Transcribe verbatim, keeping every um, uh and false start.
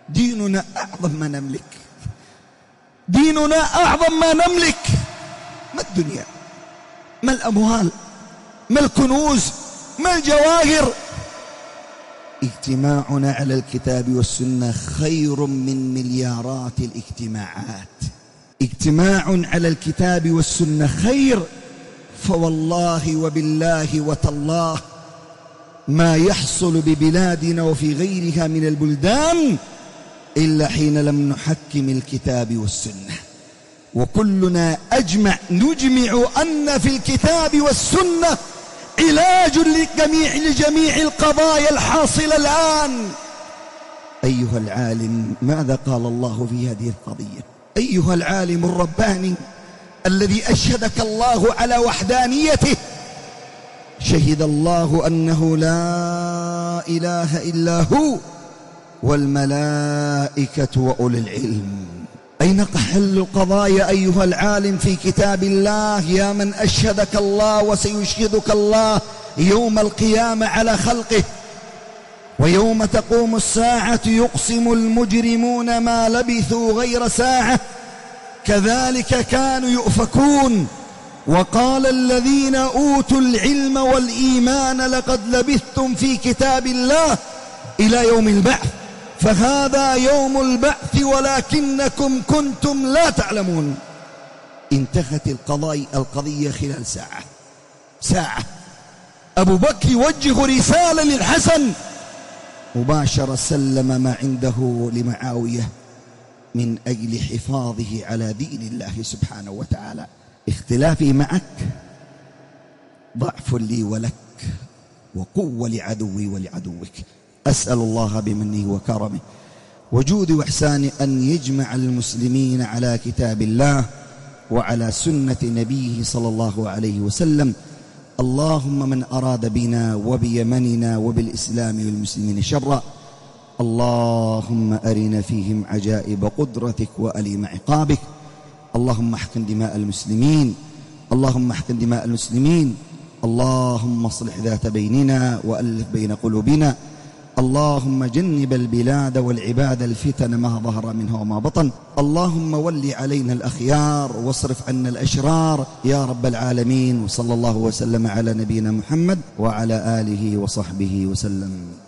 ديننا أعظم ما نملك، ديننا أعظم ما نملك. ما الدنيا، ما الأموال، ما الكنوز، ما الجواهر. اجتماعنا على الكتاب والسنة خير من مليارات الاجتماعات. اجتماع على الكتاب والسنة خير، فوالله وبالله وتالله ما يحصل ببلادنا وفي غيرها من البلدان إلا حين لم نحكم الكتاب والسنة. وكلنا أجمع نجمع أن في الكتاب والسنة علاج لجميع, لجميع القضايا الحاصلة الآن. أيها العالم، ماذا قال الله في هذه القضية؟ أيها العالم الرباني الذي أشهدك الله على وحدانيته، شهد الله أنه لا إله إلا هو والملائكة وأولي العلم. أين حل القضايا أيها العالم؟ في كتاب الله. يا من أشهدك الله وسيشهدك الله يوم القيامة على خلقه. ويوم تقوم الساعة يقسم المجرمون ما لبثوا غير ساعة كذلك كانوا يؤفكون. وقال الذين أوتوا العلم والإيمان لقد لبثتم في كتاب الله إلى يوم البعث، فهذا يوم البعث ولكنكم كنتم لا تعلمون. انتهت القضايا القضية خلال ساعة ساعة. أبو بكر يوجه رسالة للحسن، مباشرة سلم ما عنده لمعاوية من أجل حفاظه على دين الله سبحانه وتعالى. اختلافي معك ضعف لي ولك وقوة لعدوي ولعدوك. أسأل الله بمنه وكرمه وجود وإحسانه أن يجمع المسلمين على كتاب الله وعلى سنة نبيه صلى الله عليه وسلم. اللهم من أراد بنا وبيمننا وبالإسلام والمسلمين شرا اللهم أرنا فيهم عجائب قدرتك وأليم عقابك. اللهم احقن دماء المسلمين، اللهم احقن دماء المسلمين. اللهم اصلح ذات بيننا وألف بين قلوبنا. اللهم جنب البلاد والعباد الفتن ما ظهر منها وما بطن. اللهم ول علينا الأخيار واصرف عنا الأشرار يا رب العالمين. وصلى الله وسلم على نبينا محمد وعلى آله وصحبه وسلم.